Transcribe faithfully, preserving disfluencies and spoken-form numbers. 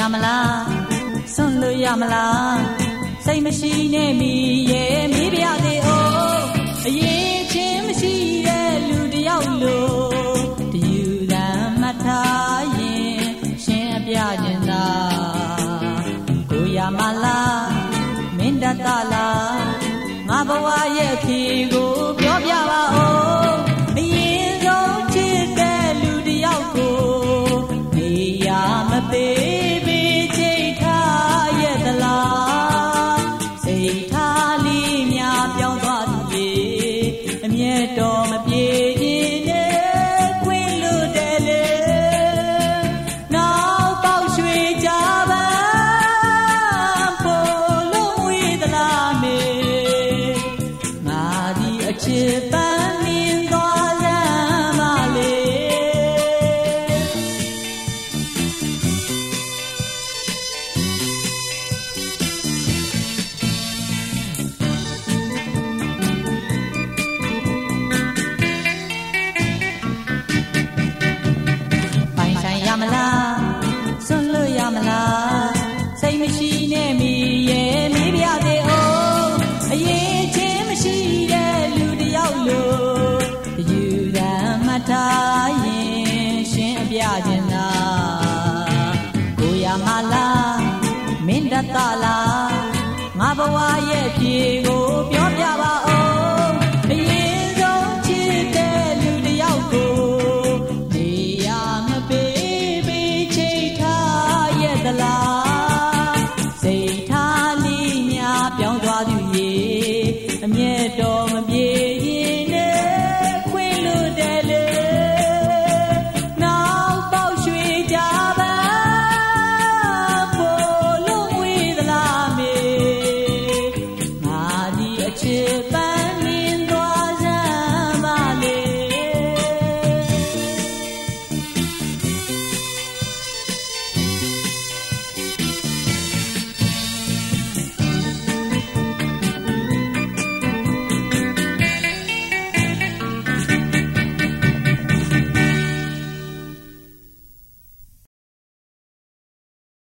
မလားစွန့်လို့ရမလားစိတ်မရှိနဲ့မိရဲ့မိပြသေးအောင်အရင်ချင်းမရှိတဲ့လူတယောက်လို့တယူတမ်းမှတ်ထားရင်ရှင်းအပြခြင်းသာကိုရမလားမင်းတတ်တာလားငါဘဝရဲ့အဖြေကိုပြောပြပါဦးအရင်ဆုံးချစ်တဲ့လူတယောက်ကိုနေရမသေးပေးချိတ်ထားရဲ့သလားစိတ်ထားလေးများပြောင်းသွားသူရေအမြဲတော်မပြေခြင်းနဲ့ခွင့်လို့တယ်လေနောက်ပေါက်ရွှေကြပန်းဖို့လို့ဝေးသလားမေငါဒီအချစ်ပန်းမြင်သွားလမ်းပါလေပိုင်ဆိုင်ရမလားစွန့်လို့ရမလားစိတ်မရှိနဲ့မိရဲ့မိပြသေးအောင်အရင်ချင်းမရှိတဲ့လူတယောက်လို့ယူတမ်းမှတ်ထားရင်ရှင်းအပြခြင်းသာကိုရမလားမင်းတတ်တာလား